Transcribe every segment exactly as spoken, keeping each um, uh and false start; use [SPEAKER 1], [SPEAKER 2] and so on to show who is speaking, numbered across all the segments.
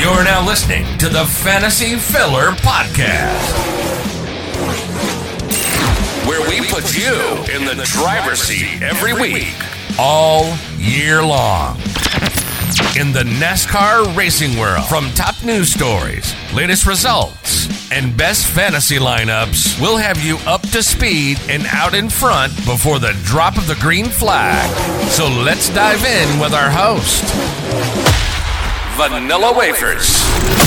[SPEAKER 1] You're now listening to the Fantasy Filler Podcast, where we put you in the driver's seat every week, all year long. In the NASCAR racing world, from top news stories, latest results, and best fantasy lineups, we'll have you up to speed and out in front before the drop of the green flag. So let's dive in with our host, Vanilla Wafers.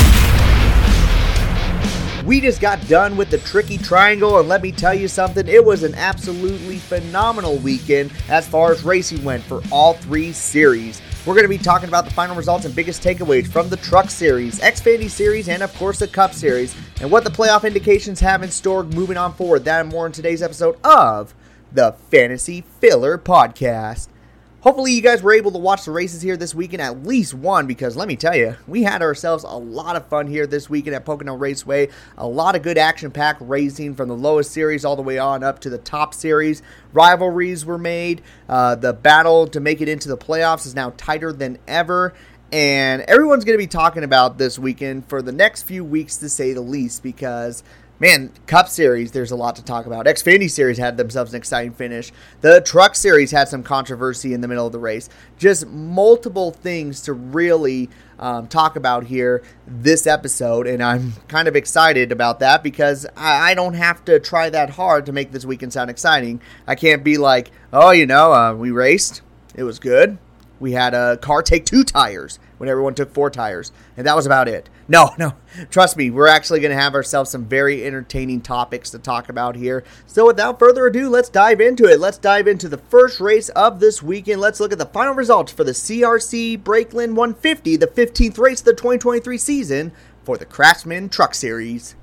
[SPEAKER 2] We just got done with the Tricky Triangle, and let me tell you something, it was an absolutely phenomenal weekend as far as racing went for all three series. We're going to be talking about the final results and biggest takeaways from the Truck Series, Xfinity Series, and of course the Cup Series, and what the playoff indications have in store moving on forward. That and more in today's episode of the Fantasy Filler Podcast. Hopefully you guys were able to watch the races here this weekend, at least one, because let me tell you, we had ourselves a lot of fun here this weekend at Pocono Raceway. A lot of good action-packed racing from the lowest series all the way on up to the top series. Rivalries were made. Uh, the battle to make it into the playoffs is now tighter than ever. And everyone's going to be talking about this weekend for the next few weeks, to say the least, because man, Cup Series, there's a lot to talk about. Xfinity Series had themselves an exciting finish. The Truck Series had some controversy in the middle of the race. Just multiple things to really um, talk about here this episode, and I'm kind of excited about that because I, I don't have to try that hard to make this weekend sound exciting. I can't be like, oh, you know, uh, we raced. It was good. We had a car take two tires when everyone took four tires, and that was about it. No, no, trust me, we're actually going to have ourselves some very entertaining topics to talk about here. So without further ado, let's dive into it. Let's dive into the first race of this weekend. Let's look at the final results for the C R C Brakeland one fifty, the fifteenth race of the twenty twenty-three season for the Craftsman Truck Series.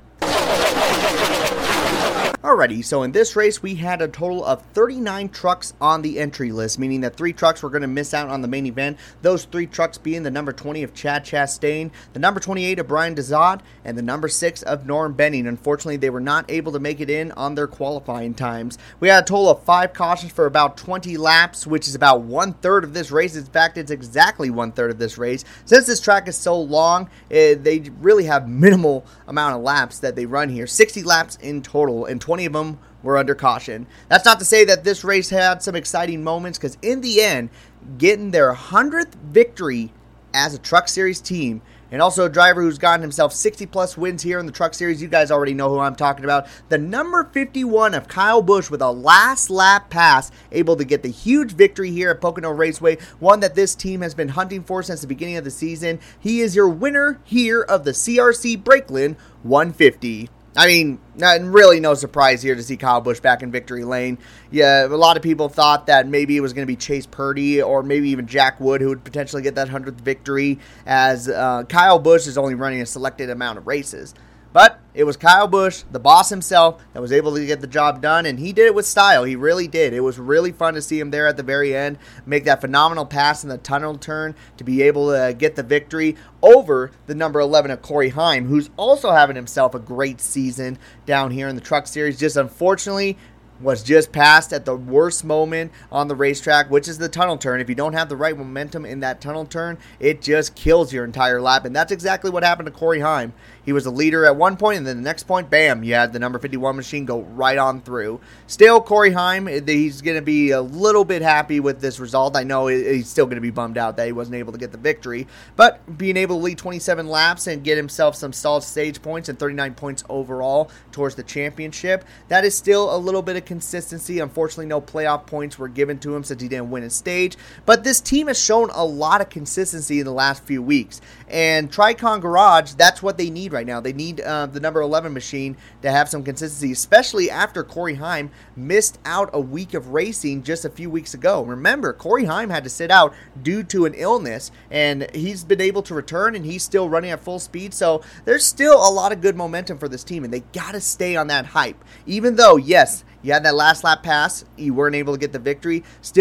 [SPEAKER 2] Alrighty, so in this race, we had a total of thirty-nine trucks on the entry list, meaning that three trucks were going to miss out on the main event. Those three trucks being the number twenty of Chad Chastain, the number twenty-eight of Brian Dezad, and the number six of Norm Benning. Unfortunately, they were not able to make it in on their qualifying times. We had a total of five cautions for about twenty laps, which is about one-third of this race. In fact, it's exactly one-third of this race. Since this track is so long, it, they really have minimal amount of laps that they run here. sixty laps in total, and twenty of them were under caution. That's not to say that this race had some exciting moments, because in the end, getting their hundredth victory as a Truck Series team, and also a driver who's gotten himself sixty plus wins here in the Truck Series, you guys already know who I'm talking about. The number fifty-one of Kyle Busch with a last lap pass, able to get the huge victory here at Pocono Raceway, one that this team has been hunting for since the beginning of the season. He is your winner here of the C R C Brakeland one fifty. I mean, really no surprise here to see Kyle Busch back in victory lane. Yeah, a lot of people thought that maybe it was going to be Chase Purdy or maybe even Jack Wood who would potentially get that hundredth victory, as uh, Kyle Busch is only running a selected amount of races. But it was Kyle Busch, the boss himself, that was able to get the job done, and he did it with style. He really did. It was really fun to see him there at the very end, make that phenomenal pass in the tunnel turn to be able to get the victory over the number eleven of Corey Heim, who's also having himself a great season down here in the Truck Series. Just unfortunately was just passed at the worst moment on the racetrack, which is the tunnel turn. If you don't have the right momentum in that tunnel turn, it just kills your entire lap, and that's exactly what happened to Corey Heim. He was a leader at one point, and then the next point, bam, you had the number fifty-one machine go right on through. Still, Corey Heim, he's going to be a little bit happy with this result. I know he's still going to be bummed out that he wasn't able to get the victory, but being able to lead twenty-seven laps and get himself some stalled stage points and thirty-nine points overall towards the championship, that is still a little bit of consistency. Unfortunately, no playoff points were given to him since he didn't win a stage, but this team has shown a lot of consistency in the last few weeks, and Tricon Garage, that's what they need right now. They need uh, the number eleven machine to have some consistency, especially after Corey Heim missed out a week of racing just a few weeks ago. Remember, Corey Heim had to sit out due to an illness, and he's been able to return, and he's still running at full speed, so there's still a lot of good momentum for this team, and they got to stay on that hype. Even though, yes, you had that last lap pass, you weren't able to get the victory, still,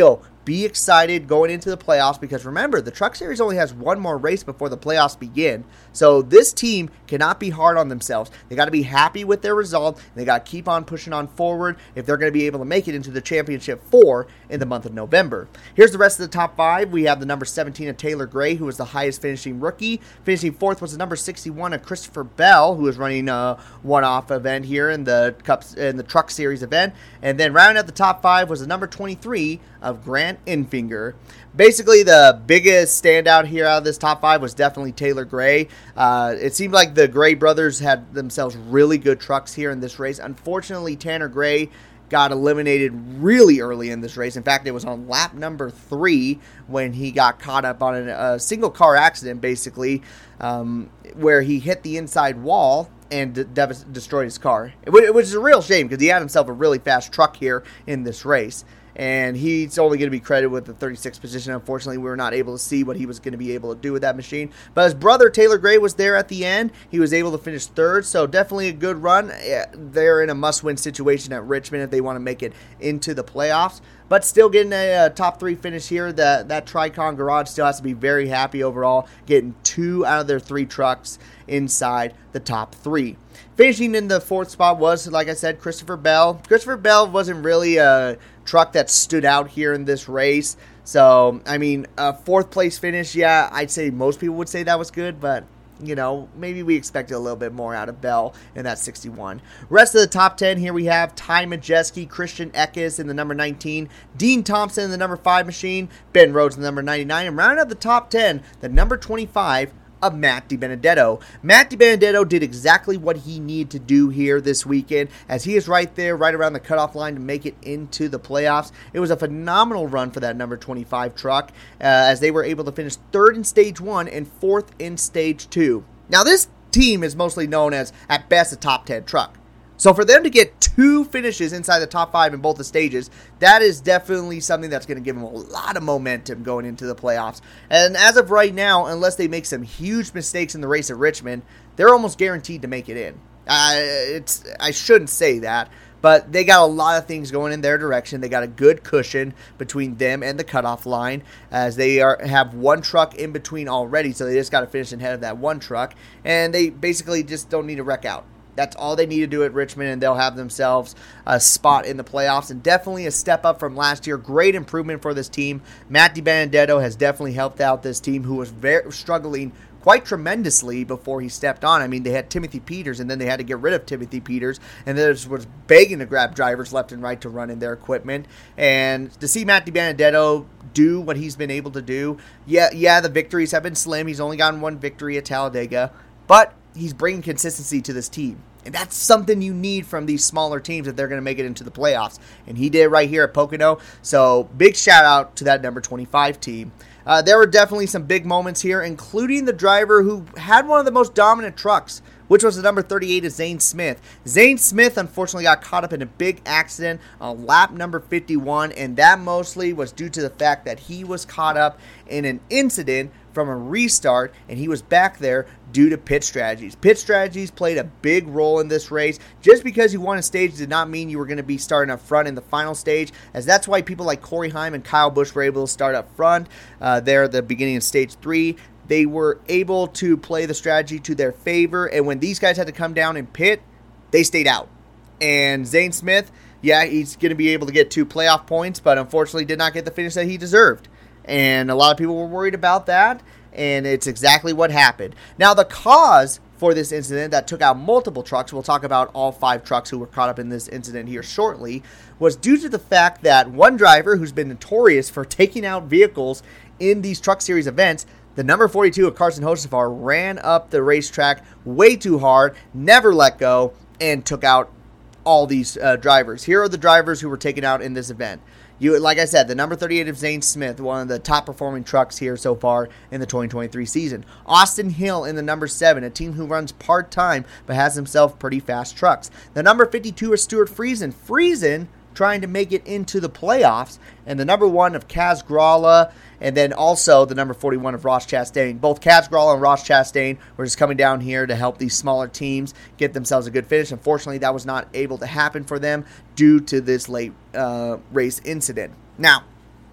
[SPEAKER 2] be excited going into the playoffs because remember, the Truck Series only has one more race before the playoffs begin. So this team cannot be hard on themselves. They got to be happy with their result. And they got to keep on pushing on forward if they're going to be able to make it into the championship four in the month of November. Here's the rest of the top five. We have the number seventeen of Taylor Gray, who was the highest finishing rookie. Finishing fourth was the number sixty-one of Christopher Bell, who was running a one-off event here in the Cups in the Truck Series event. And then rounding out the top five was the number twenty-three of Grant Enfinger. Basically, the biggest standout here out of this top five was definitely Taylor Gray. Uh, it seemed like the Gray brothers had themselves really good trucks here in this race. Unfortunately, Tanner Gray got eliminated really early in this race. In fact, it was on lap number three when he got caught up on a, a single car accident, basically, um, where he hit the inside wall and de- dev- destroyed his car, which is a real shame because he had himself a really fast truck here in this race. And he's only going to be credited with the thirty-sixth position. Unfortunately, we were not able to see what he was going to be able to do with that machine. But his brother, Taylor Gray, was there at the end. He was able to finish third, so definitely a good run. They're in a must-win situation at Richmond if they want to make it into the playoffs. But still getting a, a top three finish here. That, that Tricon Garage still has to be very happy overall, getting two out of their three trucks inside the top three. Finishing in the fourth spot was, like I said, Christopher Bell. Christopher Bell wasn't really a truck that stood out here in this race. So, I mean, a fourth place finish, yeah, I'd say most people would say that was good, but you know, maybe we expected a little bit more out of Bell in that sixty-one. Rest of the top ten, here we have Ty Majeski, Christian Eckes in the number nineteen, Dean Thompson in the number five machine, Ben Rhodes in the number ninety-nine, and rounding out the top ten, the number twenty-five of Matt DiBenedetto. Matt DiBenedetto did exactly what he needed to do here this weekend, as he is right there, right around the cutoff line to make it into the playoffs. It was a phenomenal run for that number twenty-five truck, uh, as they were able to finish third in stage one and fourth in stage two. Now, this team is mostly known as, at best, a top ten truck. So for them to get two finishes inside the top five in both the stages, that is definitely something that's going to give them a lot of momentum going into the playoffs. And as of right now, unless they make some huge mistakes in the race at Richmond, they're almost guaranteed to make it in. Uh, it's I shouldn't say that, but they got a lot of things going in their direction. They got a good cushion between them and the cutoff line, as they are have one truck in between already, so they just got to finish ahead of that one truck, and they basically just don't need to wreck out. That's all they need to do at Richmond, and they'll have themselves a spot in the playoffs, and definitely a step up from last year. Great improvement for this team. Matt DiBenedetto has definitely helped out this team, who was very struggling quite tremendously before he stepped on. I mean, they had Timothy Peters, and then they had to get rid of Timothy Peters, and there was begging to grab drivers left and right to run in their equipment. And to see Matt DiBenedetto do what he's been able to do, yeah, yeah, the victories have been slim. He's only gotten one victory at Talladega, but he's bringing consistency to this team. And that's something you need from these smaller teams if they're going to make it into the playoffs. And he did right here at Pocono. So big shout out to that number twenty-five team. Uh, there were definitely some big moments here, including the driver who had one of the most dominant trucks, which was the number thirty-eight of Zane Smith. Zane Smith unfortunately got caught up in a big accident on lap number fifty-one, and that mostly was due to the fact that he was caught up in an incident from a restart, and he was back there due to pit strategies. Pit strategies played a big role in this race. Just because you won a stage did not mean you were going to be starting up front in the final stage, as that's why people like Corey Heim and Kyle Busch were able to start up front uh, there at the beginning of stage three. They were able to play the strategy to their favor, and when these guys had to come down and pit, they stayed out. And Zane Smith, yeah, he's going to be able to get two playoff points, but unfortunately did not get the finish that he deserved. And a lot of people were worried about that, and it's exactly what happened. Now, the cause for this incident that took out multiple trucks, we'll talk about all five trucks who were caught up in this incident here shortly, was due to the fact that one driver who's been notorious for taking out vehicles in these Truck Series events, the number forty-two of Carson Hocevar, ran up the racetrack way too hard, never let go, and took out all these uh, drivers. Here are the drivers who were taken out in this event. You, like I said, the number thirty-eight of Zane Smith, one of the top performing trucks here so far in the twenty twenty-three season. Austin Hill in the number seven, a team who runs part-time but has himself pretty fast trucks. The number fifty-two is Stuart Friesen. Friesen trying to make it into the playoffs. And the number one of Kaz Gralla, and then also the number forty-one of Ross Chastain. Both Kaz Gralla and Ross Chastain were just coming down here to help these smaller teams get themselves a good finish. Unfortunately, that was not able to happen for them due to this late uh, race incident. Now,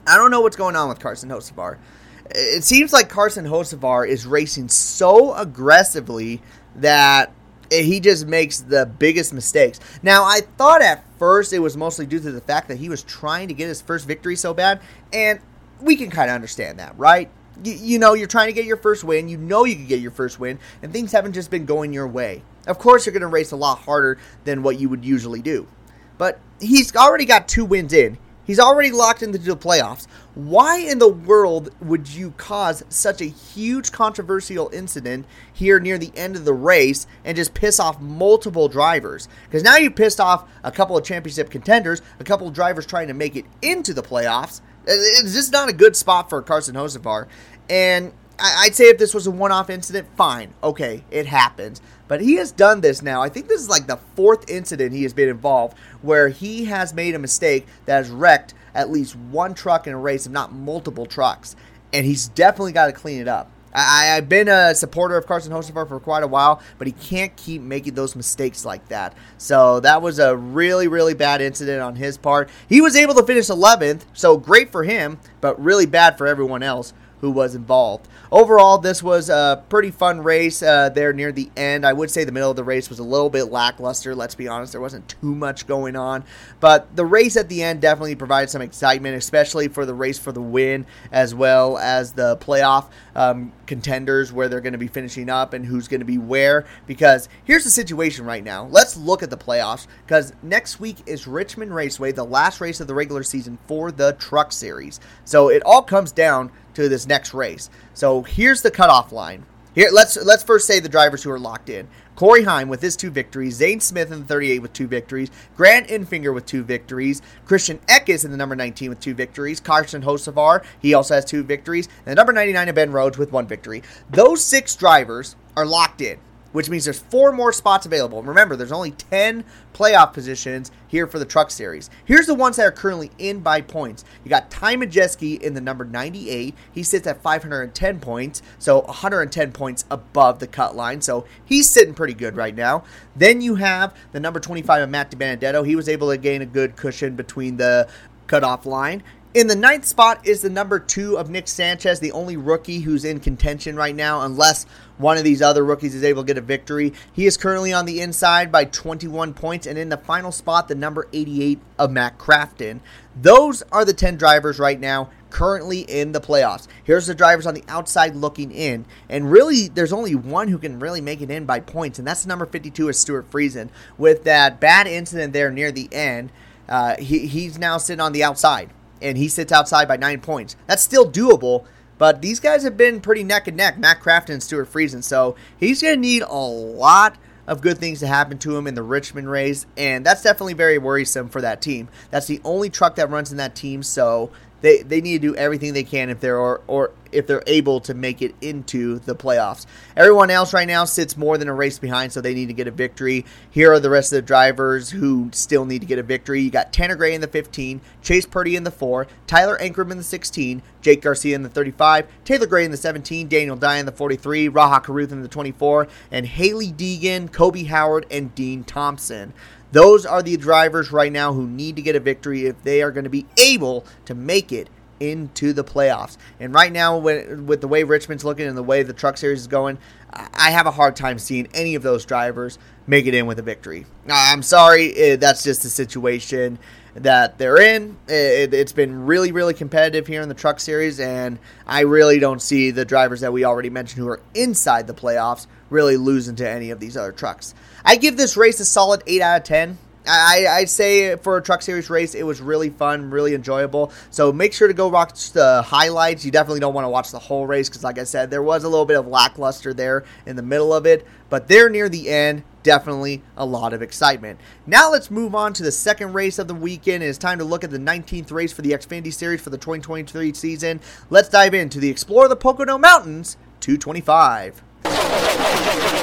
[SPEAKER 2] I don't know what's going on with Carson Hocevar. It seems like Carson Hocevar is racing so aggressively that he just makes the biggest mistakes. Now, I thought at first it was mostly due to the fact that he was trying to get his first victory so bad, and we can kind of understand that, right? You, you know, you're trying to get your first win. You know you can get your first win, and things haven't just been going your way. Of course, you're going to race a lot harder than what you would usually do. But he's already got two wins in. He's already locked into the playoffs. Why in the world would you cause such a huge controversial incident here near the end of the race and just piss off multiple drivers? Because now you pissed off a couple of championship contenders, a couple of drivers trying to make it into the playoffs. It's just not a good spot for Carson Hocevar. And I'd say if this was a one-off incident, fine. Okay, it happens. But he has done this now. I think this is like the fourth incident he has been involved where he has made a mistake that has wrecked at least one truck in a race, if not multiple trucks. And he's definitely got to clean it up. I, I've been a supporter of Carson Hocevar for quite a while, but he can't keep making those mistakes like that. So that was a really, really bad incident on his part. He was able to finish eleventh, so great for him, but really bad for everyone else who was involved. Overall, this was a pretty fun race uh, there near the end. I would say the middle of the race was a little bit lackluster, let's be honest. There wasn't too much going on. But the race at the end definitely provided some excitement, especially for the race for the win, as well as the playoff um, contenders where they're going to be finishing up and who's going to be where. Because here's the situation right now. Let's look at the playoffs, because next week is Richmond Raceway, the last race of the regular season for the Truck Series. So it all comes down to this next race. So here's the cutoff line. Here, let's let's first say the drivers who are locked in. Corey Heim with his two victories, Zane Smith in the thirty-eight with two victories, Grant Enfinger with two victories, Christian Eckes in the number nineteen with two victories, Carson Hocevar, he also has two victories, and the number ninety-nine of Ben Rhodes with one victory. Those six drivers are locked in, which means there's four more spots available. Remember, there's only ten playoff positions here for the Truck Series. Here's the ones that are currently in by points. You got Ty Majeski in the number ninety-eight. He sits at five hundred ten points, so one hundred ten points above the cut line. So he's sitting pretty good right now. Then you have the number twenty-five of Matt DiBenedetto. He was able to gain a good cushion between the cutoff line. In the ninth spot is the number two of Nick Sanchez, the only rookie who's in contention right now, unless one of these other rookies is able to get a victory. He is currently on the inside by twenty-one points, and in the final spot, the number eighty-eight of Matt Crafton. Those are the ten drivers right now currently in the playoffs. Here's the drivers on the outside looking in, and really, there's only one who can really make it in by points, and that's the number fifty-two of Stuart Friesen. With that bad incident there near the end, uh, he, he's now sitting on the outside. And he sits outside by nine points. That's still doable, but these guys have been pretty neck and neck, Matt Crafton and Stuart Friesen. So he's going to need a lot of good things to happen to him in the Richmond race, and that's definitely very worrisome for that team. That's the only truck that runs in that team, so they they need to do everything they can if they're or, or if they're able to make it into the playoffs. Everyone else right now sits more than a race behind, so they need to get a victory. Here are the rest of the drivers who still need to get a victory. You got Tanner Gray in the fifteen, Chase Purdy in the four, Tyler Ankrum in the sixteen, Jake Garcia in the thirty-five, Taylor Gray in the seventeen, Daniel Dye in the forty-three, Raha Caruth in the twenty-four, and Haley Deegan, Kobe Howard, and Dean Thompson. Those are the drivers right now who need to get a victory if they are going to be able to make it into the playoffs. And right now, with, with the way Richmond's looking and the way the Truck Series is going, I have a hard time seeing any of those drivers make it in with a victory. I'm sorry, that's just the situation that they're in. It, it's been really, really competitive here in the Truck Series, and I really don't see the drivers that we already mentioned who are inside the playoffs really losing to any of these other trucks. I give this race a solid eight out of ten. I, I'd say for a Truck Series race, it was really fun, really enjoyable. So make sure to go watch the highlights. You definitely don't want to watch the whole race because, like I said, there was a little bit of lackluster there in the middle of it. But there near the end, definitely a lot of excitement. Now let's move on to the second race of the weekend. It's time to look at the nineteenth race for the Xfinity Series for the twenty twenty-three season. Let's dive into the Explore the Pocono Mountains two twenty-five.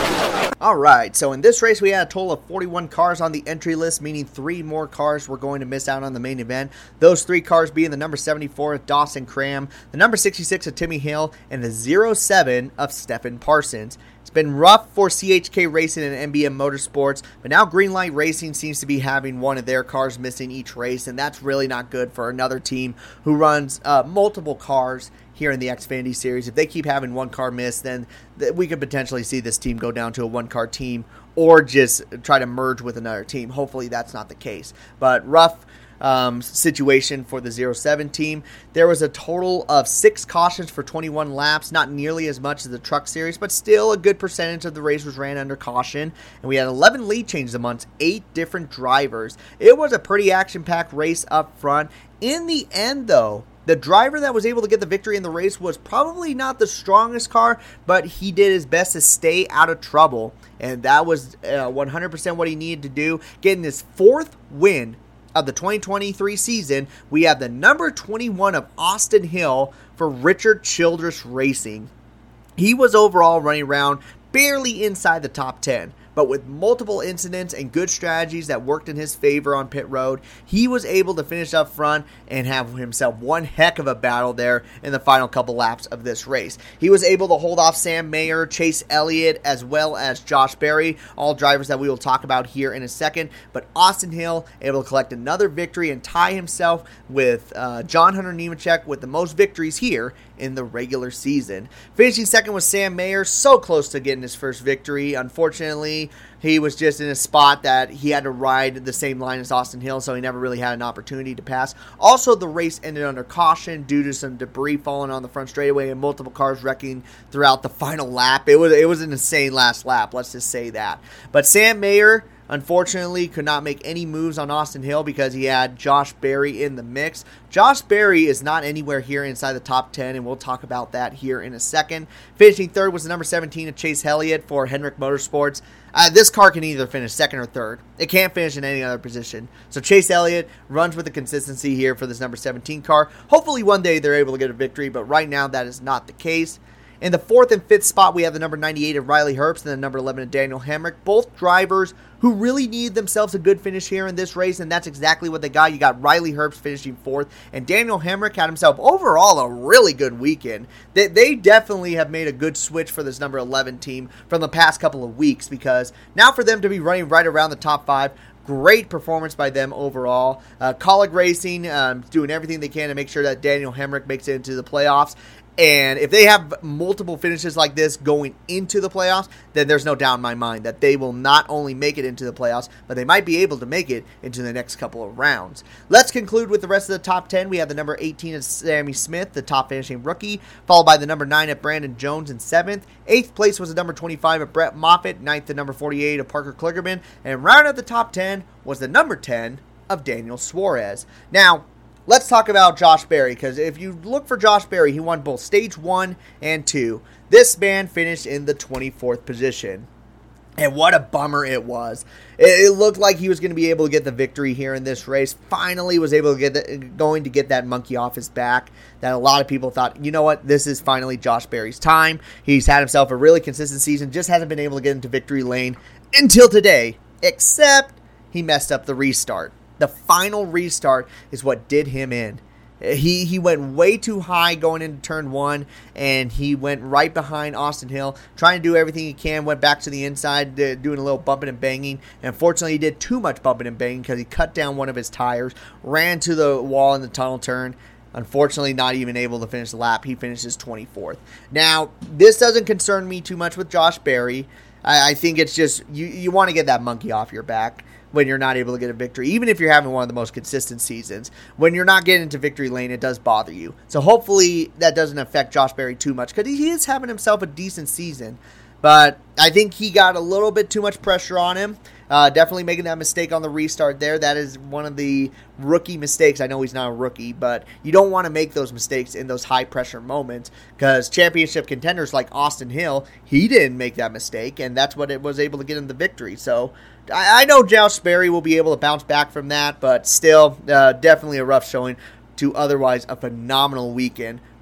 [SPEAKER 2] Alright, so in this race we had a total of forty-one cars on the entry list, meaning three more cars were going to miss out on the main event. Those three cars being the number seventy-four of Dawson Cram, the number sixty-six of Timmy Hill, and the zero seven of Stephen Parsons. It's been rough for C H K Racing and M B M Motorsports, but now Greenlight Racing seems to be having one of their cars missing each race, and that's really not good for another team who runs uh, multiple cars here in the Xfinity Series. If they keep having one car miss, then th- we could potentially see this team go down to a one-car team or just try to merge with another team. Hopefully that's not the case. But rough um, situation for the zero seven team. There was a total of six cautions for twenty-one laps, not nearly as much as the Truck Series, but still a good percentage of the race was ran under caution. And we had eleven lead changes amongst eight different drivers. It was a pretty action-packed race up front. In the end, though, the driver that was able to get the victory in the race was probably not the strongest car, but he did his best to stay out of trouble. And that was uh, one hundred percent what he needed to do. Getting his fourth win of the twenty twenty-three season, we have the number twenty-one of Austin Hill for Richard Childress Racing. He was overall running around barely inside the top ten. But with multiple incidents and good strategies that worked in his favor on pit road, he was able to finish up front and have himself one heck of a battle there in the final couple laps of this race. He was able to hold off Sam Mayer, Chase Elliott, as well as Josh Berry, all drivers that we will talk about here in a second. But Austin Hill able to collect another victory and tie himself with uh, John Hunter Nemechek with the most victories here in the regular season. Finishing second was Sam Mayer, so close to getting his first victory. Unfortunately, he was just in a spot that he had to ride the same line as Austin Hill, so he never really had an opportunity to pass. Also, the race ended under caution due to some debris falling on the front straightaway and multiple cars wrecking throughout the final lap. It was it was an insane last lap, let's just say that. But Sam Mayer, unfortunately, could not make any moves on Austin Hill because he had Josh Berry in the mix. Josh Berry is not anywhere here inside the top ten, and we'll talk about that here in a second. Finishing third was the number seventeen of Chase Elliott for Hendrick Motorsports. Uh, this car can either finish second or third. It can't finish in any other position. So Chase Elliott runs with the consistency here for this number seventeen car. Hopefully one day they're able to get a victory, but right now that is not the case. In the fourth and fifth spot, we have the number ninety-eight of Riley Herbst and the number eleven of Daniel Hemrick. Both drivers who really needed themselves a good finish here in this race, and that's exactly what they got. You got Riley Herbst finishing fourth, and Daniel Hemrick had himself overall a really good weekend. They, they definitely have made a good switch for this number eleven team from the past couple of weeks, because now for them to be running right around the top five, great performance by them overall. Uh, Colleague Racing um, doing everything they can to make sure that Daniel Hemrick makes it into the playoffs. And if they have multiple finishes like this going into the playoffs, then there's no doubt in my mind that they will not only make it into the playoffs, but they might be able to make it into the next couple of rounds. Let's conclude with the rest of the top ten. We have the number eighteen of Sammy Smith, the top finishing rookie, followed by the number nine of Brandon Jones in seventh. Eighth place was the number twenty-five of Brett Moffitt, ninth the number forty-eight of Parker Kligerman, and round out the top ten was the number ten of Daniel Suarez. Now, let's talk about Josh Berry, because if you look for Josh Berry, he won both stage one and two. This man finished in the twenty-fourth position. And what a bummer it was. It, it looked like he was going to be able to get the victory here in this race. Finally was able to get the, going to get that monkey off his back that a lot of people thought, you know what, this is finally Josh Berry's time. He's had himself a really consistent season, just hasn't been able to get into victory lane until today, except he messed up the restart. The final restart is what did him in. He he went way too high going into turn one, and he went right behind Austin Hill, trying to do everything he can, went back to the inside, doing a little bumping and banging. And unfortunately, he did too much bumping and banging because he cut down one of his tires, ran to the wall in the tunnel turn. Unfortunately, not even able to finish the lap. He finishes twenty-fourth. Now, this doesn't concern me too much with Josh Berry. I, I think it's just, you, you want to get that monkey off your back when you're not able to get a victory. Even if you're having one of the most consistent seasons, when you're not getting into victory lane, it does bother you. So hopefully that doesn't affect Josh Berry too much, because he is having himself a decent season. But I think he got a little bit too much pressure on him. Uh, definitely making that mistake on the restart there. That is one of the rookie mistakes. I know he's not a rookie, but you don't want to make those mistakes in those high-pressure moments, because championship contenders like Austin Hill, he didn't make that mistake, and that's what it was able to get him the victory. So I, I know Josh Berry will be able to bounce back from that, but still, uh, definitely a rough showing to otherwise a phenomenal weekend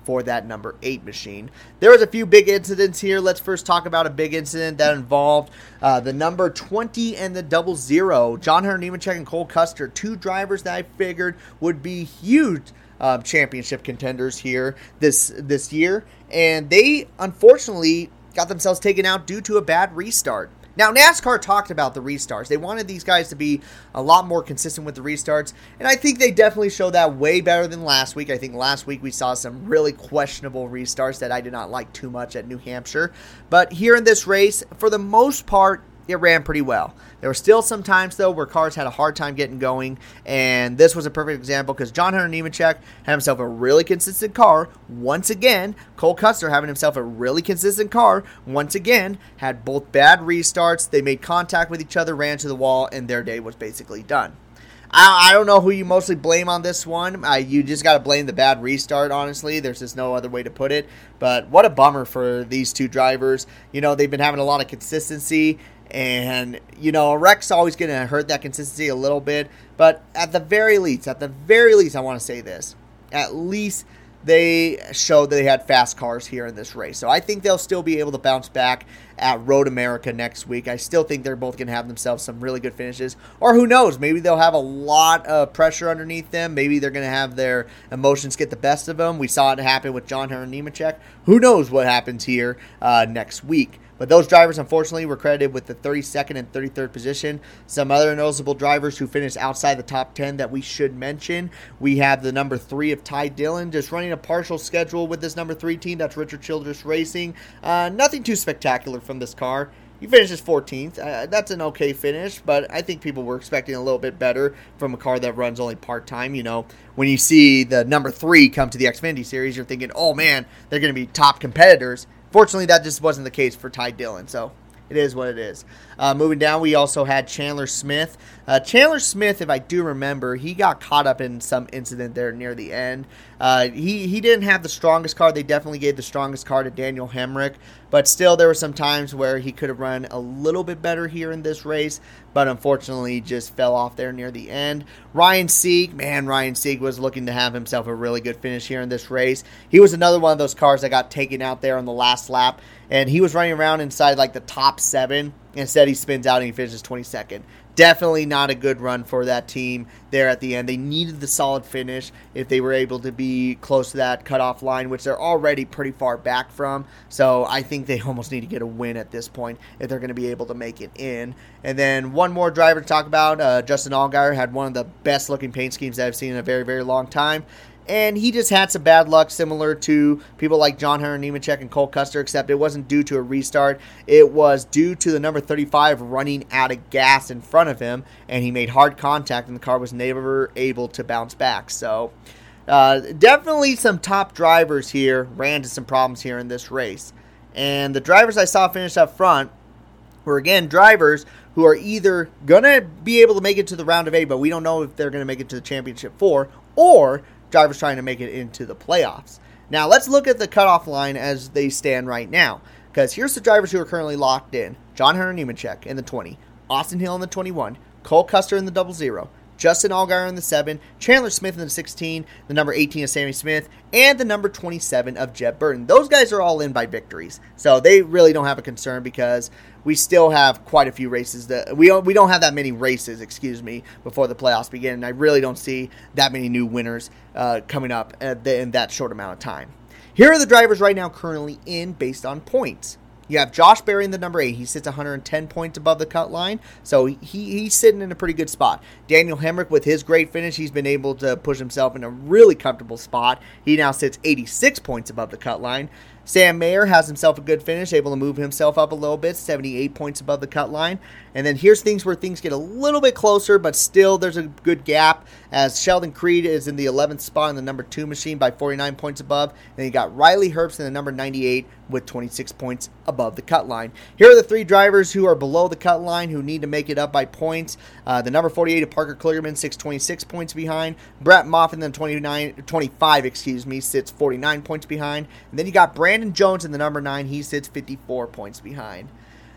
[SPEAKER 2] for that number eight machine. There was a few big incidents here. Let's first talk about a big incident that involved uh, the number twenty and the double zero. John Hunter Nemechek and Cole Custer, two drivers that I figured would be huge uh, championship contenders here this this year, and they unfortunately got themselves taken out due to a bad restart. Now, NASCAR talked about the restarts. They wanted these guys to be a lot more consistent with the restarts, and I think they definitely showed that way better than last week. I think last week we saw some really questionable restarts that I did not like too much at New Hampshire. But here in this race, for the most part, it ran pretty well. There were still some times, though, where cars had a hard time getting going, and this was a perfect example because John Hunter Nemechek had himself a really consistent car. Once again, Cole Custer having himself a really consistent car. Once again, had both bad restarts. They made contact with each other, ran to the wall, and their day was basically done. I, I don't know who you mostly blame on this one. Uh, you just got to blame the bad restart, honestly. There's just no other way to put it. But what a bummer for these two drivers. You know, they've been having a lot of consistency. And, you know, a wreck's always going to hurt that consistency a little bit. But at the very least, at the very least, I want to say this. At least they showed that they had fast cars here in this race. So I think they'll still be able to bounce back at Road America next week. I still think they're both going to have themselves some really good finishes. Or who knows, maybe they'll have a lot of pressure underneath them. Maybe they're going to have their emotions get the best of them. We saw it happen with John Hunter Nemechek. Who knows what happens here uh, next week. But those drivers, unfortunately, were credited with the thirty-second and thirty-third position. Some other noticeable drivers who finished outside the top ten that we should mention. We have the number three of Ty Dillon, just running a partial schedule with this number three team. That's Richard Childress Racing. Uh, nothing too spectacular from this car. He finishes fourteenth. Uh, that's an okay finish, but I think people were expecting a little bit better from a car that runs only part-time. You know, when you see the number three come to the Xfinity Series, you're thinking, oh man, they're going to be top competitors. Fortunately, that just wasn't the case for Ty Dillon, so it is what it is. Uh, moving down, we also had Chandler Smith. Uh, Chandler Smith, if I do remember, he got caught up in some incident there near the end. Uh, he, he didn't have the strongest car. They definitely gave the strongest car to Daniel Hemrick, but still there were some times where he could have run a little bit better here in this race, but unfortunately just fell off there near the end. Ryan Sieg, man, Ryan Sieg was looking to have himself a really good finish here in this race. He was another one of those cars that got taken out there on the last lap, and he was running around inside like the top seven. Instead, he spins out and he finishes twenty-second. Definitely not a good run for that team there at the end. They needed the solid finish if they were able to be close to that cutoff line, which they're already pretty far back from. So I think they almost need to get a win at this point if they're going to be able to make it in. And then one more driver to talk about, uh, Justin Allgaier had one of the best looking paint schemes that I've seen in a very, very long time. And he just had some bad luck similar to people like John Hunter Nemechek and Cole Custer, except it wasn't due to a restart. It was due to the number thirty-five running out of gas in front of him, and he made hard contact, and the car was never able to bounce back. So uh, definitely some top drivers here ran into some problems here in this race. And the drivers I saw finish up front were, again, drivers who are either going to be able to make it to the round of eight, but we don't know if they're going to make it to the championship four, or drivers trying to make it into the playoffs. Now, let's look at the cutoff line as they stand right now, because here's the drivers who are currently locked in. John Hunter Nemechek in the twenty, Austin Hill in the twenty-one, Cole Custer in the double zero, Justin Allgaier in the seven, Chandler Smith in the sixteen, the number eighteen of Sammy Smith, and the number twenty-seven of Jeb Burton. Those guys are all in by victories, so they really don't have a concern because we still have quite a few races. That we don't, we don't have that many races, excuse me, before the playoffs begin. And I really don't see that many new winners uh, coming up at the, in that short amount of time. Here are the drivers right now currently in based on points. You have Josh Berry in the number eight. He sits one hundred ten points above the cut line, so he, he's sitting in a pretty good spot. Daniel Hemrick, with his great finish, he's been able to push himself in a really comfortable spot. He now sits eighty-six points above the cut line. Sam Mayer has himself a good finish, able to move himself up a little bit, seventy-eight points above the cut line. And then here's things where things get a little bit closer, but still there's a good gap, as Sheldon Creed is in the eleventh spot in the number two machine by forty-nine points above. And you got Riley Herbst in the number ninety-eight with twenty-six points above the cut line. Here are the three drivers who are below the cut line who need to make it up by points. Uh, the number forty-eight of Parker Kligerman sits twenty-six points behind. Brett Moffitt in the twenty-nine, twenty-five, excuse me, sits forty-nine points behind. And then you got Brandon Jones in the number nine. He sits fifty-four points behind.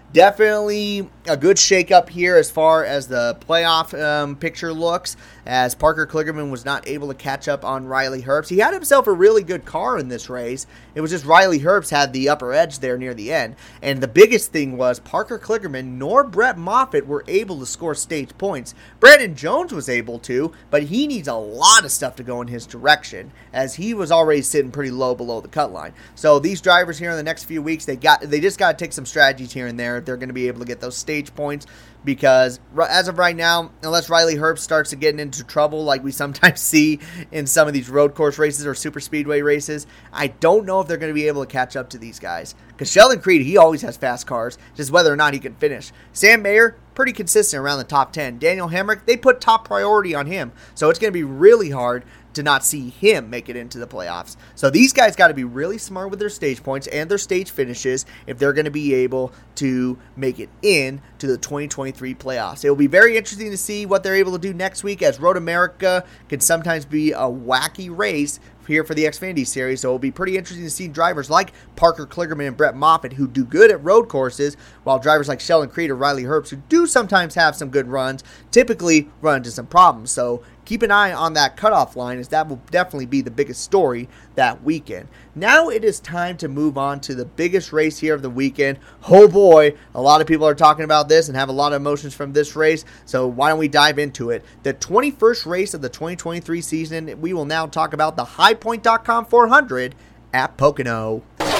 [SPEAKER 2] Definitely a good shakeup here as far as the playoff um, picture looks, as Parker Kligerman was not able to catch up on Riley Herbst. He had himself a really good car in this race. It was just Riley Herbst had the upper edge there near the end. And the biggest thing was Parker Kligerman nor Brett Moffitt were able to score stage points. Brandon Jones was able to, but he needs a lot of stuff to go in his direction, as he was already sitting pretty low below the cut line. So these drivers here in the next few weeks, they got they just got to take some strategies here and there. They're going to be able to get those stage points, because as of right now, unless Riley Herbst starts to get into trouble like we sometimes see in some of these road course races or super speedway races, I don't know if they're going to be able to catch up to these guys. Because Sheldon Creed, he always has fast cars, just whether or not he can finish. Sam Mayer, pretty consistent around the top ten. Daniel Hemrick, they put top priority on him, so it's going to be really hard to not see him make it into the playoffs. So these guys got to be really smart with their stage points and their stage finishes if they're going to be able to make it in to the twenty twenty-three playoffs. It will be very interesting to see what they're able to do next week, as Road America can sometimes be a wacky race here for the Xfinity Series, so it'll be pretty interesting to see drivers like Parker Kligerman and Brett Moffitt, who do good at road courses, while drivers like Sheldon Creed or Riley Herbst, who do sometimes have some good runs, typically run into some problems. So keep an eye on that cutoff line, as that will definitely be the biggest story that weekend. Now it is time to move on to the biggest race here of the weekend. Oh boy, a lot of people are talking about this and have a lot of emotions from this race, so why don't we dive into it? The twenty-first race of the twenty twenty-three season, we will now talk about the High Point dot com four hundred at Pocono.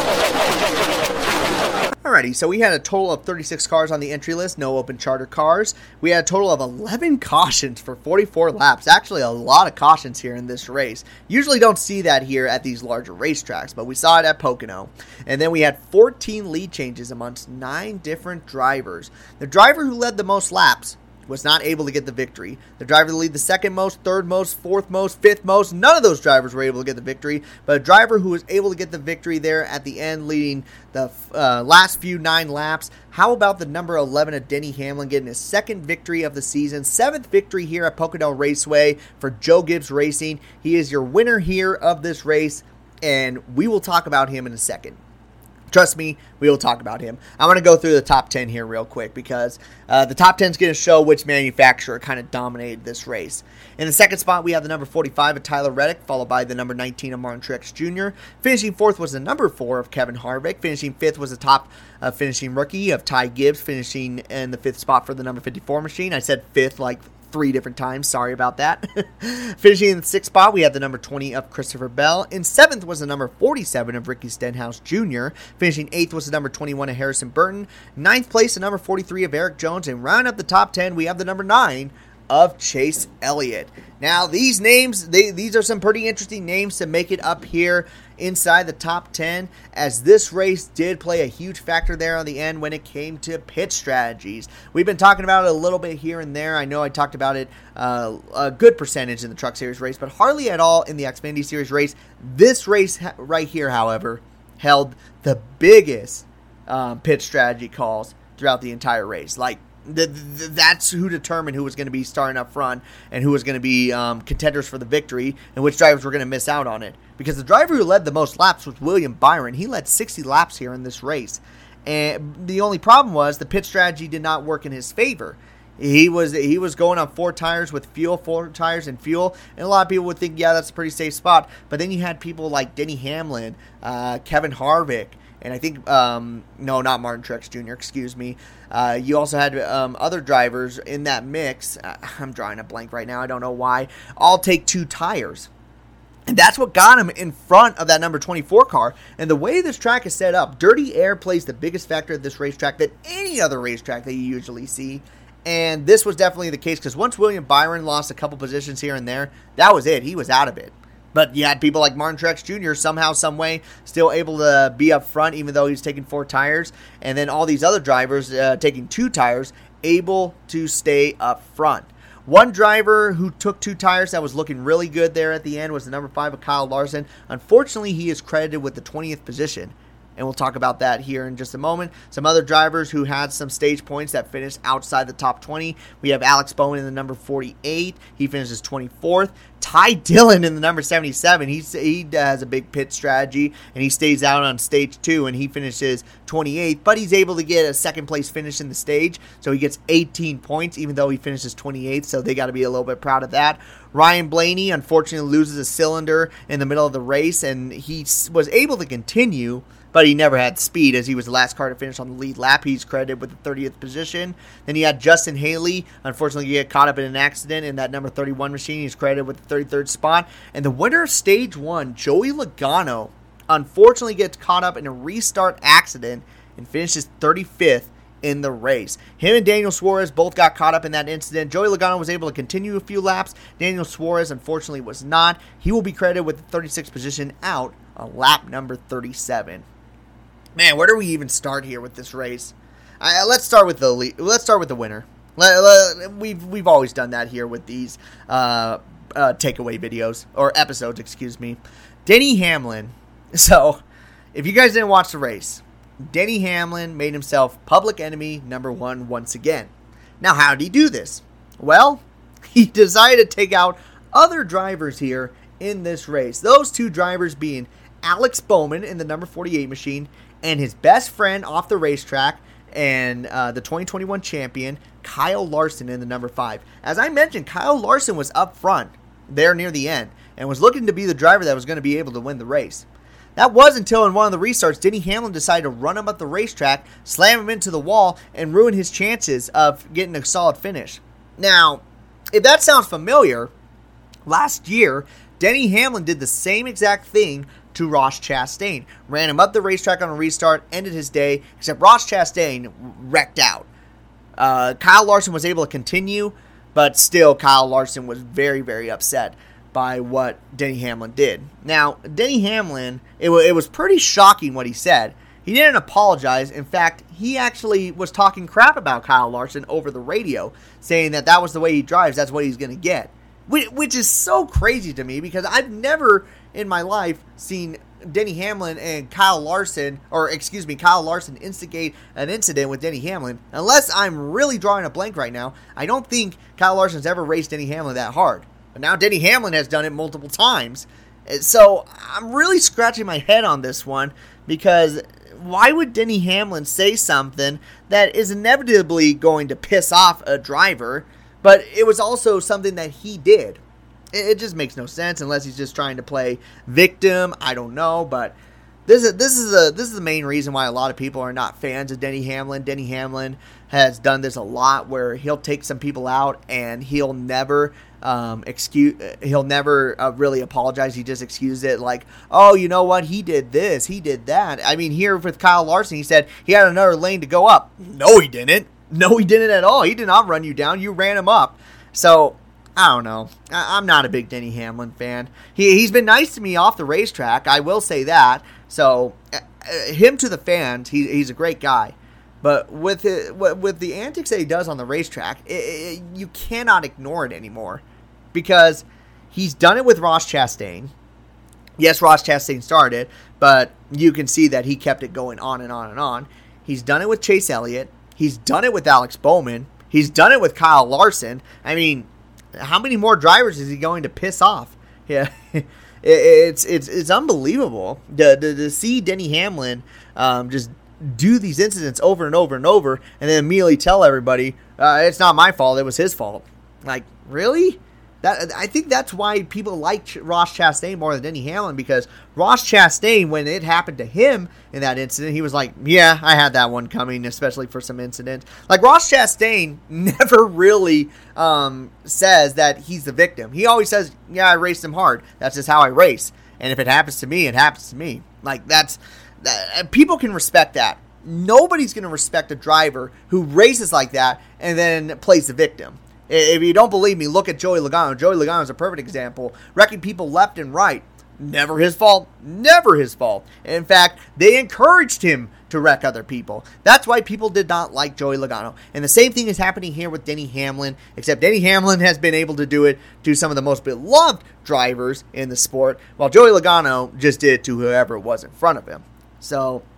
[SPEAKER 2] Alrighty, so we had a total of thirty-six cars on the entry list, no open charter cars. We had a total of eleven cautions for forty-four laps. Actually, a lot of cautions here in this race. Usually don't see that here at these larger racetracks, but we saw it at Pocono. And then we had fourteen lead changes amongst nine different drivers. The driver who led the most laps was not able to get the victory. The driver to lead the second most, third most, fourth most, fifth most, none of those drivers were able to get the victory, but a driver who was able to get the victory there at the end, leading the uh, last few nine laps. How about the number eleven of Denny Hamlin getting his second victory of the season, seventh victory here at Pocono Raceway for Joe Gibbs Racing. He is your winner here of this race, and we will talk about him in a second. Trust me, we will talk about him. I'm going to go through the top ten here real quick, because uh, the top ten is going to show which manufacturer kind of dominated this race. In the second spot, we have the number forty-five of Tyler Reddick, followed by the number nineteen of Martin Truex Junior Finishing fourth was the number four of Kevin Harvick. Finishing fifth was the top uh, finishing rookie of Ty Gibbs, finishing in the fifth spot for the number fifty-four machine. I said fifth like three different times. Sorry about that. Finishing in the sixth spot, we had the number twenty of Christopher Bell. In seventh was the number forty-seven of Ricky Stenhouse Junior Finishing eighth was the number twenty-one of Harrison Burton. Ninth place, the number forty-three of Eric Jones. And round up the top ten, we have the number nine of Chase Elliott. Now, these names, they, these are some pretty interesting names to make it up here inside the top ten, as this race did play a huge factor there on the end when it came to pit strategies. We've been talking about it a little bit here and there. I know I talked about it uh, a good percentage in the Truck Series race, but hardly at all in the Xfinity Series race. This race ha- right here, however, held the biggest um, pit strategy calls throughout the entire race. Like, The, the, that's who determined who was going to be starting up front and who was going to be um, contenders for the victory, and which drivers were going to miss out on it. Because the driver who led the most laps was William Byron. He led sixty laps here in this race. And the only problem was the pit strategy did not work in his favor. He was he was going on four tires with fuel, four tires and fuel, and a lot of people would think, yeah, that's a pretty safe spot. But then you had people like Denny Hamlin, uh, Kevin Harvick, and I think, um, no, not Martin Truex Junior, excuse me. Uh, you also had um, other drivers in that mix. Uh, I'm drawing a blank right now. I don't know why. All take two tires. And that's what got him in front of that number twenty-four car. And the way this track is set up, dirty air plays the biggest factor at this racetrack than any other racetrack that you usually see. And this was definitely the case, because once William Byron lost a couple positions here and there, that was it. He was out of it. But you had people like Martin Truex Junior somehow, some way, still able to be up front, even though he's taking four tires. And then all these other drivers uh, taking two tires, able to stay up front. One driver who took two tires that was looking really good there at the end was the number five of Kyle Larson. Unfortunately, he is credited with the twentieth position. and we'll talk about that here in just a moment. Some other drivers who had some stage points that finished outside the top twenty. We have Alex Bowman in the number forty-eight. He finishes twenty-fourth. Ty Dillon in the number seventy-seven. He's, he has a big pit strategy, and he stays out on stage two, and he finishes twenty-eighth. But he's able to get a second place finish in the stage, so he gets eighteen points, even though he finishes twenty-eighth, so they got to be a little bit proud of that. Ryan Blaney, unfortunately, loses a cylinder in the middle of the race, and he was able to continue, but he never had speed as he was the last car to finish on the lead lap. He's credited with the thirtieth position. Then you had Justin Haley. Unfortunately, he get caught up in an accident in that number thirty-one machine. He's credited with the thirty-third spot. And the winner of stage one, Joey Logano, unfortunately gets caught up in a restart accident and finishes thirty-fifth in the race. Him and Daniel Suarez both got caught up in that incident. Joey Logano was able to continue a few laps. Daniel Suarez, unfortunately, was not. He will be credited with the thirty-sixth position out on lap number thirty-seven. Man, where do we even start here with this race? Uh, let's start with the lead. Let's start with the winner. Let, let, we've we've always done that here with these uh, uh, takeaway videos or episodes, excuse me. Denny Hamlin. So, if you guys didn't watch the race, Denny Hamlin made himself public enemy number one once again. Now, how did he do this? Well, he decided to take out other drivers here in this race. Those two drivers being Alex Bowman in the number forty-eight machine and his best friend off the racetrack and uh, the twenty twenty-one champion, Kyle Larson in the number five. As I mentioned, Kyle Larson was up front there near the end and was looking to be the driver that was going to be able to win the race. That was until in one of the restarts, Denny Hamlin decided to run him up the racetrack, slam him into the wall, and ruin his chances of getting a solid finish. Now, if that sounds familiar, last year, Denny Hamlin did the same exact thing to Ross Chastain. Ran him up the racetrack on a restart, ended his day, except Ross Chastain wrecked out. Uh, Kyle Larson was able to continue, but still Kyle Larson was very, very upset by what Denny Hamlin did. Now, Denny Hamlin, it, w- it was pretty shocking what he said. He didn't apologize. In fact, he actually was talking crap about Kyle Larson over the radio, saying that that was the way he drives, that's what he's going to get. Which is so crazy to me because I've never in my life seen Denny Hamlin and Kyle Larson, or excuse me, Kyle Larson instigate an incident with Denny Hamlin. Unless I'm really drawing a blank right now, I don't think Kyle Larson's ever raced Denny Hamlin that hard. But now Denny Hamlin has done it multiple times. So I'm really scratching my head on this one because why would Denny Hamlin say something that is inevitably going to piss off a driver? But it was also something that he did. It just makes no sense unless he's just trying to play victim. I don't know, but this is this is a this is the main reason why a lot of people are not fans of Denny Hamlin. Denny Hamlin has done this a lot, where he'll take some people out and he'll never um, excuse. He'll never uh, really apologize. He just excuses it like, oh, you know what? He did this. He did that. I mean, here with Kyle Larson, he said he had another lane to go up. No, he didn't. No, he didn't at all. He did not run you down. You ran him up. So, I don't know. I- I'm not a big Denny Hamlin fan. He- he's been nice to me off the racetrack. I will say that. So, uh, him to the fans, he- he's a great guy. But with it, with the antics that he does on the racetrack, it, it, you cannot ignore it anymore. Because he's done it with Ross Chastain. Yes, Ross Chastain started, but you can see that he kept it going on and on and on. He's done it with Chase Elliott. He's done it with Alex Bowman. He's done it with Kyle Larson. I mean, how many more drivers is he going to piss off? Yeah, it's it's it's unbelievable to, to, to see Denny Hamlin um, just do these incidents over and over and over, and then immediately tell everybody uh, it's not my fault. It was his fault. Like, really? That, I think that's why people like Ross Chastain more than Denny Hamlin, because Ross Chastain, when it happened to him in that incident, he was like, yeah, I had that one coming, especially for some incidents. Like, Ross Chastain never really um, says that he's the victim. He always says, yeah, I raced him hard. That's just how I race. And if it happens to me, it happens to me. Like, that's, that, people can respect that. Nobody's going to respect a driver who races like that and then plays the victim. If you don't believe me, look at Joey Logano. Joey Logano is a perfect example. Wrecking people left and right. Never his fault. Never his fault. In fact, they encouraged him to wreck other people. That's why people did not like Joey Logano. And the same thing is happening here with Denny Hamlin, except Denny Hamlin has been able to do it to some of the most beloved drivers in the sport, while Joey Logano just did it to whoever was in front of him. So,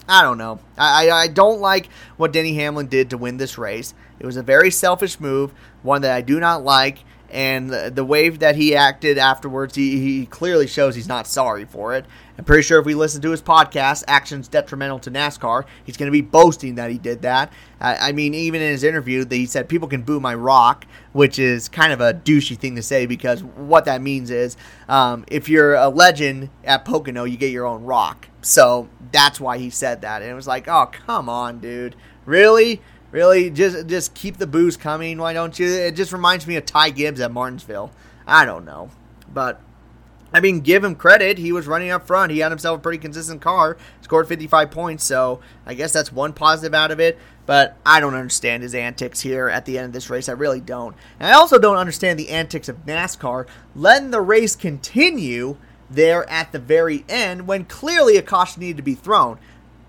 [SPEAKER 2] I don't know. I, I, I don't like what Denny Hamlin did to win this race. It was a very selfish move, one that I do not like. And the, the way that he acted afterwards, he, he clearly shows he's not sorry for it. I'm pretty sure if we listen to his podcast, Actions Detrimental to NASCAR, he's going to be boasting that he did that. I, I mean, even in his interview, he said, people can boo my rock, which is kind of a douchey thing to say, because what that means is um, if you're a legend at Pocono, you get your own rock. So that's why he said that. And it was like, oh, come on, dude. Really? Really, just just keep the booze coming, why don't you? It just reminds me of Ty Gibbs at Martinsville. I don't know. But, I mean, give him credit. He was running up front. He had himself a pretty consistent car, scored fifty-five points, so I guess that's one positive out of it. But I don't understand his antics here at the end of this race. I really don't. And I also don't understand the antics of NASCAR letting the race continue there at the very end when clearly a caution needed to be thrown.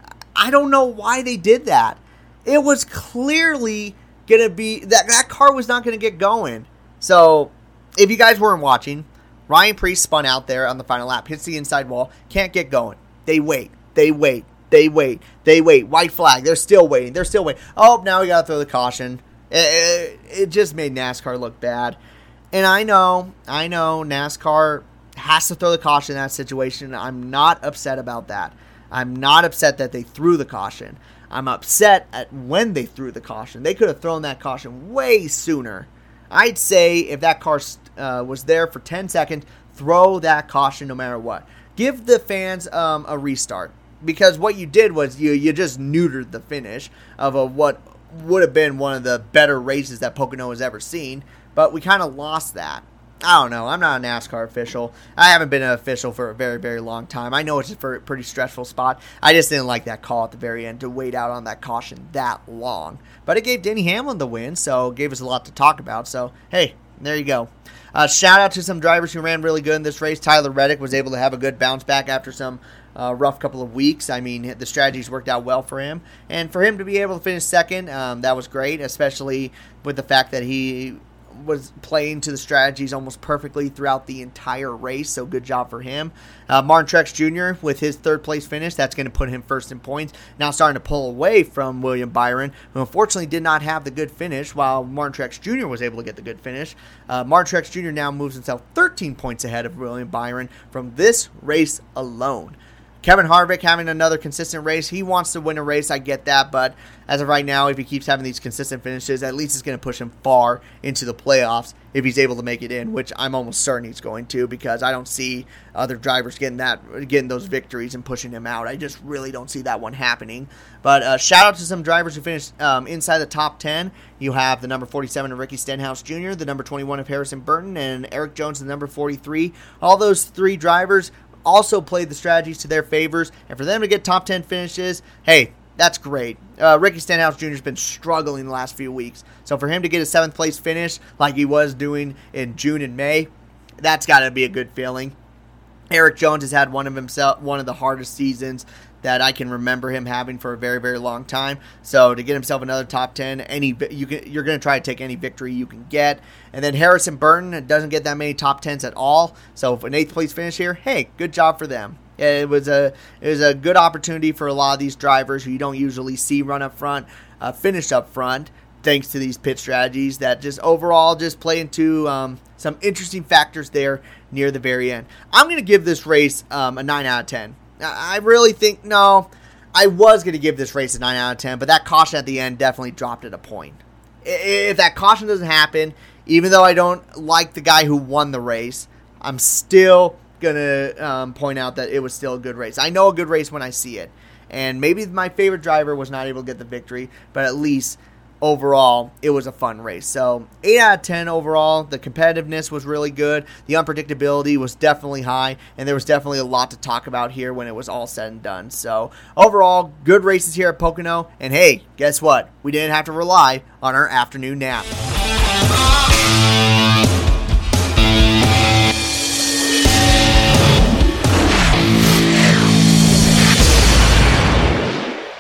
[SPEAKER 2] I don't know why they did that. It was clearly going to be, that, that car was not going to get going. So, if you guys weren't watching, Ryan Preece spun out there on the final lap, hits the inside wall, can't get going. They wait, they wait, they wait, they wait. White flag, they're still waiting, they're still waiting. Oh, now we got to throw the caution. It, it, it just made NASCAR look bad. And I know, I know NASCAR has to throw the caution in that situation. I'm not upset about that. I'm not upset that they threw the caution. I'm upset at when they threw the caution. They could have thrown that caution way sooner. I'd say if that car uh, was there for ten seconds, throw that caution no matter what. Give the fans um, a restart. Because what you did was you, you just neutered the finish of a, what would have been one of the better races that Pocono has ever seen. But we kind of lost that. I don't know. I'm not a NASCAR official. I haven't been an official for a very, very long time. I know it's a pretty stressful spot. I just didn't like that call at the very end to wait out on that caution that long. But it gave Denny Hamlin the win, so it gave us a lot to talk about. So, hey, there you go. Uh, shout out to some drivers who ran really good in this race. Tyler Reddick was able to have a good bounce back after some uh, rough couple of weeks. I mean, the strategies worked out well for him. And for him to be able to finish second, um, that was great, especially with the fact that he was playing to the strategies almost perfectly throughout the entire race, so good job for him. Uh, Martin Truex Junior with his third place finish, that's going to put him first in points, now starting to pull away from William Byron, who unfortunately did not have the good finish, while Martin Truex Junior was able to get the good finish. Uh, Martin Truex Junior now moves himself thirteen points ahead of William Byron from this race alone. Kevin Harvick having another consistent race. He wants to win a race, I get that, but as of right now, if he keeps having these consistent finishes, at least it's going to push him far into the playoffs if he's able to make it in, which I'm almost certain he's going to, because I don't see other drivers getting that, getting those victories and pushing him out. I just really don't see that one happening. But uh, shout out to some drivers who finished um, inside the top ten. You have the number forty-seven of Ricky Stenhouse Junior, the number twenty-one of Harrison Burton, and Eric Jones, the number forty-three. All those three drivers also played the strategies to their favors, and for them to get top ten finishes, hey, that's great. Uh, Ricky Stenhouse Junior has been struggling the last few weeks, so for him to get a seventh place finish like he was doing in June and May, that's got to be a good feeling. Eric Jones has had one of himself one of the hardest seasons that I can remember him having for a very, very long time. So to get himself another top ten, any you can, you're going to try to take any victory you can get. And then Harrison Burton doesn't get that many top tens at all. So for an eighth place finish here, hey, good job for them. It was a it was a good opportunity for a lot of these drivers who you don't usually see run up front, uh, finish up front, thanks to these pit strategies that just overall just play into um, some interesting factors there near the very end. I'm going to give this race um, a nine out of ten. I really think, no, I was going to give this race a nine out of ten, but that caution at the end definitely dropped it a point. If that caution doesn't happen, even though I don't like the guy who won the race, I'm still going to um, point out that it was still a good race. I know a good race when I see it. And maybe my favorite driver was not able to get the victory, but at least overall, it was a fun race. So, eight out of ten overall. The competitiveness was really good. The unpredictability was definitely high. And there was definitely a lot to talk about here when it was all said and done. So, overall, good races here at Pocono. And hey, guess what? We didn't have to rely on our afternoon nap.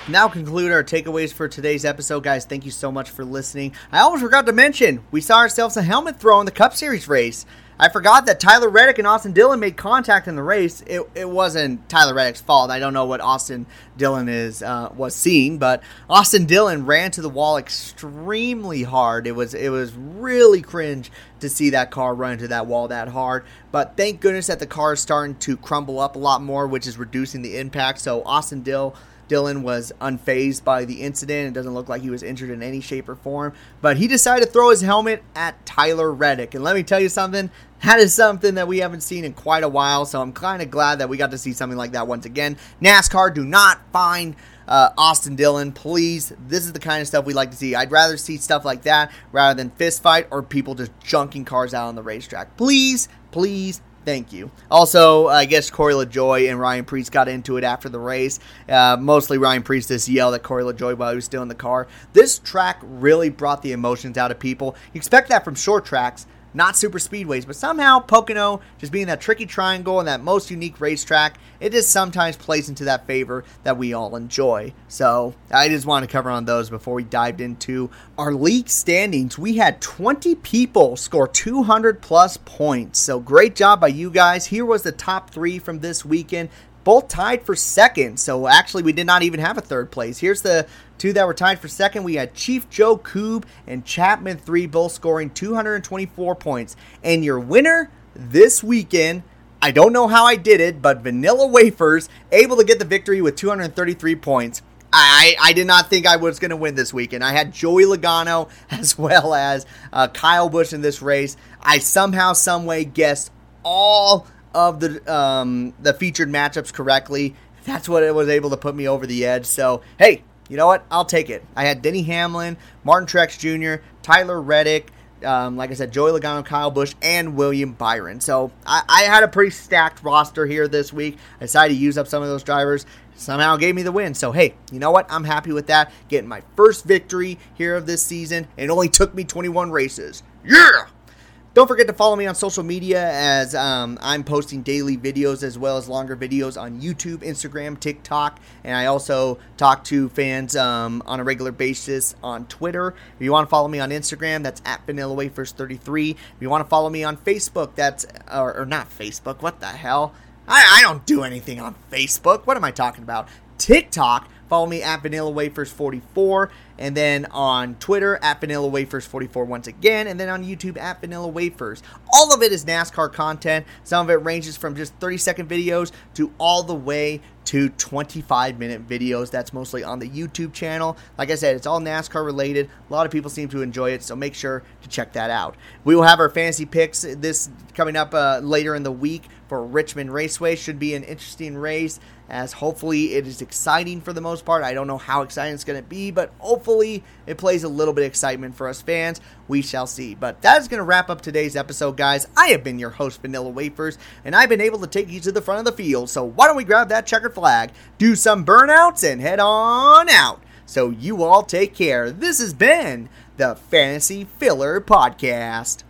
[SPEAKER 2] Now conclude our takeaways for today's episode, guys. Thank you so much for listening. I almost forgot to mention, we saw ourselves a helmet throw in the Cup Series race. I forgot that Tyler Reddick and Austin Dillon made contact in the race. It, it wasn't Tyler Reddick's fault. I don't know what Austin Dillon is uh, was seeing, but Austin Dillon ran to the wall extremely hard. It was it was really cringe to see that car run into that wall that hard. But thank goodness that the car is starting to crumble up a lot more, which is reducing the impact. So Austin Dillon. Dillon was unfazed by the incident. It doesn't look like he was injured in any shape or form. But he decided to throw his helmet at Tyler Reddick. And let me tell you something, that is something that we haven't seen in quite a while. So I'm kind of glad that we got to see something like that once again. NASCAR, do not fine uh, Austin Dillon. Please, this is the kind of stuff we like to see. I'd rather see stuff like that rather than fist fight or people just junking cars out on the racetrack. Please, please, thank you. Also, I guess Corey LaJoie and Ryan Preece got into it after the race. Uh, mostly Ryan Preece just yelled at Corey LaJoie while he was still in the car. This track really brought the emotions out of people. You expect that from short tracks, not super speedways, but somehow Pocono, just being that tricky triangle and that most unique racetrack, it just sometimes plays into that favor that we all enjoy. So I just want to cover on those before we dived into our league standings. We had twenty people score two hundred plus points. So great job by you guys. Here was the top three from this weekend. Both tied for second. So actually we did not even have a third place. Here's the two that were tied for second. We had Chief Joe Coob and Chapman three both scoring two hundred twenty-four points. And your winner this weekend, I don't know how I did it, but Vanilla Wafers able to get the victory with two hundred thirty-three points. I, I did not think I was going to win this weekend. I had Joey Logano as well as uh, Kyle Busch in this race. I somehow, some way guessed all of the um, the featured matchups correctly. That's what it was able to put me over the edge. So, hey, you know what? I'll take it. I had Denny Hamlin, Martin Truex Junior, Tyler Reddick, um, like I said, Joey Logano, Kyle Busch, and William Byron. So, I, I had a pretty stacked roster here this week. I decided to use up some of those drivers. Somehow gave me the win. So, hey, you know what? I'm happy with that. Getting my first victory here of this season. It only took me twenty-one races. Yeah! Don't forget to follow me on social media as um, I'm posting daily videos as well as longer videos on YouTube, Instagram, TikTok, and I also talk to fans um, on a regular basis on Twitter. If you want to follow me on Instagram, that's at Vanilla Wafers thirty-three. If you want to follow me on Facebook, that's, or, or not Facebook, what the hell? I, I don't do anything on Facebook. What am I talking about? TikTok. Follow me at Vanilla Wafers forty-four, and then on Twitter at Vanilla Wafers forty-four once again, and then on YouTube at Vanilla Wafers. All of it is NASCAR content. Some of it ranges from just thirty second videos to all the way to twenty-five minute videos. That's mostly on the YouTube channel. Like I said, it's all NASCAR related. A lot of people seem to enjoy it, so make sure to check that out. We will have our fantasy picks this coming up uh, later in the week for Richmond Raceway. Should be an interesting race, as hopefully it is exciting for the most part. I don't know how exciting it's going to be, but hopefully it plays a little bit of excitement for us fans. We shall see. But that is going to wrap up today's episode, guys. I have been your host, Vanilla Wafers, and I've been able to take you to the front of the field. So why don't we grab that checkered flag, do some burnouts, and head on out. So you all take care. This has been the Fantasy Filler Podcast.